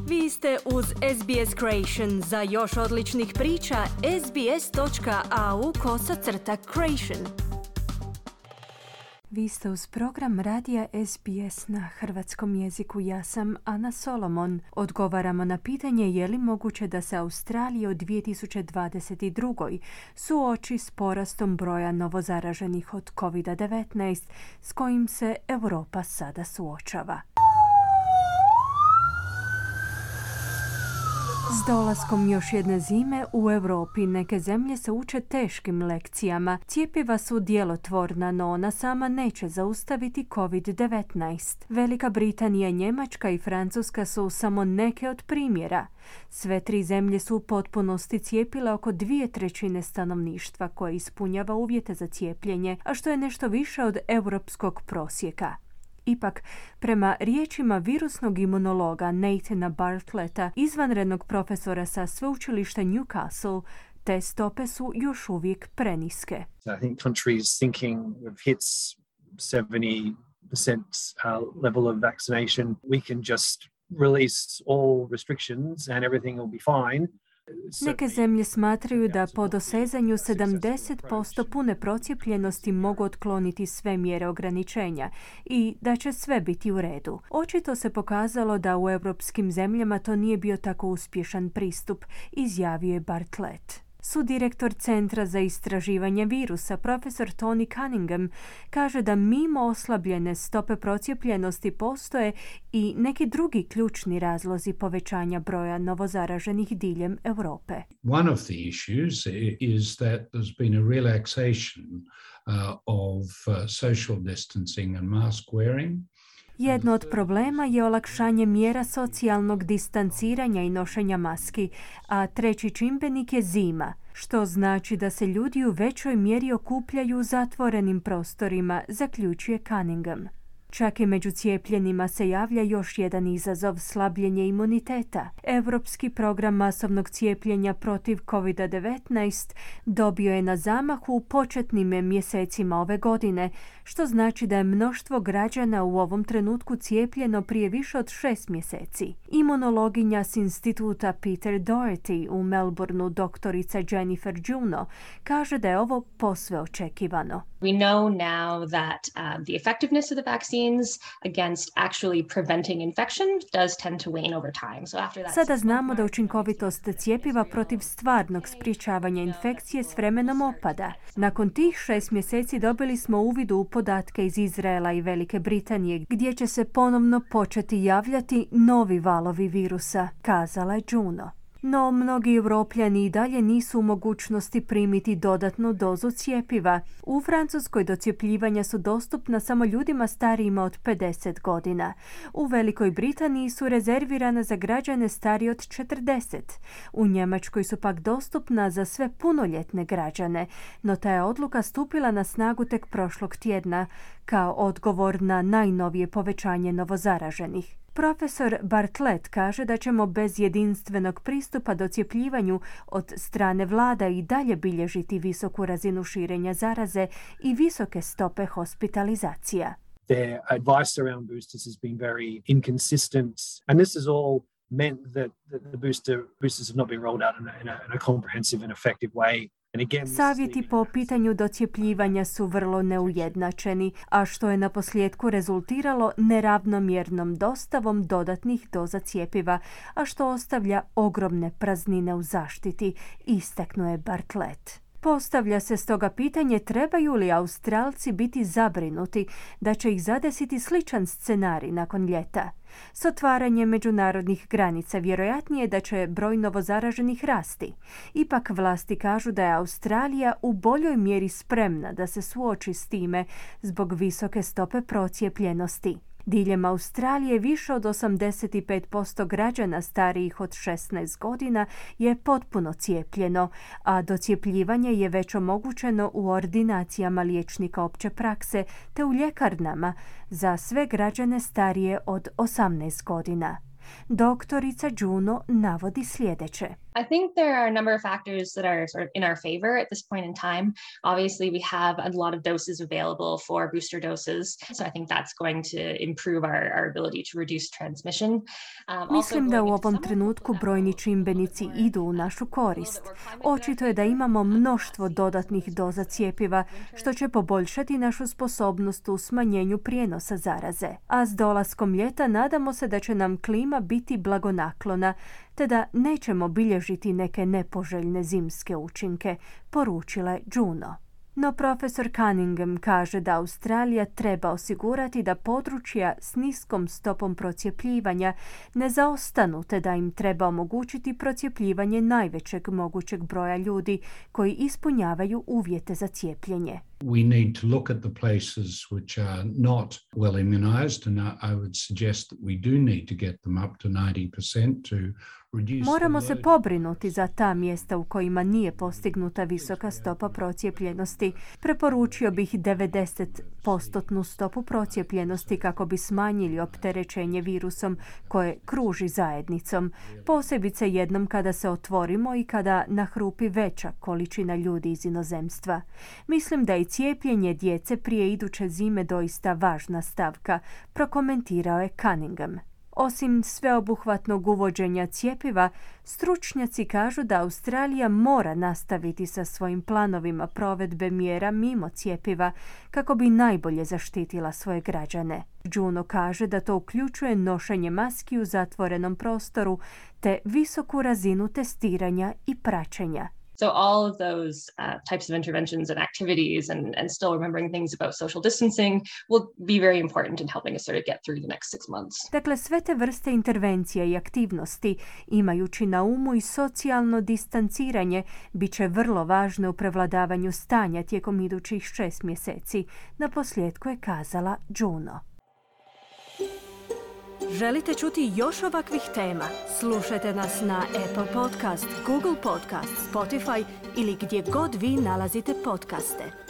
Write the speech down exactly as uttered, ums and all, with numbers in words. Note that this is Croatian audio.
Vi ste uz S B S Creation. Za još odličnih priča, sbs.au kosacrta creation. Vi ste uz program radija S B S na hrvatskom jeziku. Ja sam Ana Solomon. Odgovaramo na pitanje je li moguće da se Australija u dvije tisuće dvadeset druge. suoči s porastom broja novozaraženih od covid devetnaest s kojim se Europa sada suočava. S dolaskom još jedne zime u Europi neke zemlje se uče teškim lekcijama. Cjepiva su djelotvorna, no ona sama neće zaustaviti covid devetnaest. Velika Britanija, Njemačka i Francuska su samo neke od primjera. Sve tri zemlje su u potpunosti cijepile oko dvije trećine stanovništva koje ispunjava uvjete za cijepljenje, a što je nešto više od europskog prosjeka. Ipak, prema riječima virusnog imunologa Nathana Bartletta, izvanrednog profesora sa sveučilišta Newcastle, te stope su još uvijek preniske. I think countries thinking of hits seventy percent uh, level of vaccination, we can just release all restrictions and everything will be fine. Neke zemlje smatraju da po dosezanju sedamdeset posto pune procijepljenosti mogu otkloniti sve mjere ograničenja i da će sve biti u redu. Očito se pokazalo da u europskim zemljama to nije bio tako uspješan pristup, izjavio je Bartlett. Sudirektor Centra za istraživanje virusa, profesor Tony Cunningham, kaže da mimo oslabljene stope procijepljenosti postoje i neki drugi ključni razlozi povećanja broja novozaraženih diljem Europe. One of the issues is that there's been a relaxation uh, of uh, social distancing and mask wearing. Jedno od problema je olakšanje mjera socijalnog distanciranja i nošenja maski, a treći čimbenik je zima, što znači da se ljudi u većoj mjeri okupljaju u zatvorenim prostorima, zaključuje Cunningham. Čak i među cijepljenima se javlja još jedan izazov, slabljenje imuniteta. Europski program masovnog cijepljenja protiv covid devetnaest dobio je na zamahu u početnim mjesecima ove godine, što znači da je mnoštvo građana u ovom trenutku cijepljeno prije više od šest mjeseci. Imunologinja s instituta Peter Doherty u Melbourneu, doktorica Jennifer Juno, kaže da je ovo posve očekivano. We know now that um, the effectiveness of the vaccines against actually preventing infection does tend to wane over time. So after that, Sada znamo da učinkovitost cijepiva protiv stvarnog sprječavanja infekcije s vremenom opada. Nakon tih šest mjeseci dobili smo uvid u podatke iz Izraela i Velike Britanije, gdje će se ponovno početi javljati novi valovi virusa, kazala je Juno. No, mnogi Europljani i dalje nisu u mogućnosti primiti dodatnu dozu cjepiva. U Francuskoj docjepljivanja su dostupna samo ljudima starijima od pedeset godina. U Velikoj Britaniji su rezervirana za građane starije od četrdeset. U Njemačkoj su pak dostupna za sve punoljetne građane, no ta je odluka stupila na snagu tek prošlog tjedna kao odgovor na najnovije povećanje novozaraženih. Profesor Bartlett kaže da ćemo bez jedinstvenog pristupa docijepljivanju od strane vlada i dalje bilježiti visoku razinu širenja zaraze i visoke stope hospitalizacija. Their advice around boosters has been very inconsistent, and this has all meant that the booster boosters have not been rolled out in a, in a, in a comprehensive and effective way. Savjeti po pitanju docjepljivanja su vrlo neujednačeni, a što je na posljedku rezultiralo neravnomjernom dostavom dodatnih doza cjepiva, a što ostavlja ogromne praznine u zaštiti, istaknuo je Bartlett. Postavlja se stoga pitanje trebaju li Australci biti zabrinuti da će ih zadesiti sličan scenarij nakon ljeta. S otvaranjem međunarodnih granica vjerojatnije je da će broj novozaraženih rasti. Ipak vlasti kažu da je Australija u boljoj mjeri spremna da se suoči s time zbog visoke stope procijepljenosti. Diljem Australije više od osamdeset pet posto građana starijih od šesnaest godina je potpuno cijepljeno, a docjepljivanje je već omogućeno u ordinacijama liječnika opće prakse te u ljekarnama za sve građane starije od osamnaest godina. Doktorica Juno navodi sljedeće. I think there are a number of factors that are sort of in our favor at this point in time. Obviously, we have a lot of doses available for booster doses, so I think that's going to improve our, our ability to reduce transmission. Um, Mislim da u ovom trenutku brojni čimbenici idu u našu korist. Očito je da imamo mnoštvo dodatnih doza cjepiva, što će poboljšati našu sposobnost u smanjenju prijenosa zaraze. A s dolaskom ljeta nadamo se da će nam klima biti blagonaklona, te da nećemo bilježiti neke nepoželjne zimske učinke, poručila je Juno. No profesor Cunningham kaže da Australija treba osigurati da područja s niskom stopom procjepljivanja ne zaostanu, te da im treba omogućiti procjepljivanje najvećeg mogućeg broja ljudi koji ispunjavaju uvjete za cijepljenje. We need to look at the places which are not well immunized, and I would suggest that we do need to get them up to ninety percent to reduce. Moramo se pobrinuti za ta mjesta u kojima nije postignuta visoka stopa procijepljenosti. Preporučio bih devedeset postotnu stopu procijepljenosti kako bi smanjili opterećenje virusom koje kruži zajednicom, posebice jednom kada se otvorimo i kada nahrupi veća količina ljudi iz inozemstva. Mislim da je cijepljenje djece prije iduće zime doista važna stavka, prokomentirao je Cunningham. Osim sveobuhvatnog uvođenja cjepiva, stručnjaci kažu da Australija mora nastaviti sa svojim planovima provedbe mjera mimo cjepiva kako bi najbolje zaštitila svoje građane. Juno kaže da to uključuje nošenje maski u zatvorenom prostoru te visoku razinu testiranja i praćenja. So all of those uh, types of interventions and activities and, and still remembering things about social distancing will be very important in helping us sort of get through the next six months. Dakle, sve te vrste intervencija i aktivnosti, imajući na umu i socijalno distanciranje, bit će vrlo važne u prevladavanju stanja tijekom idućih šest mjeseci. Na posljedku je kazala Juno. Želite čuti još ovakvih tema? Slušajte nas na Apple Podcast, Google Podcast, Spotify ili gdje god vi nalazite podcaste.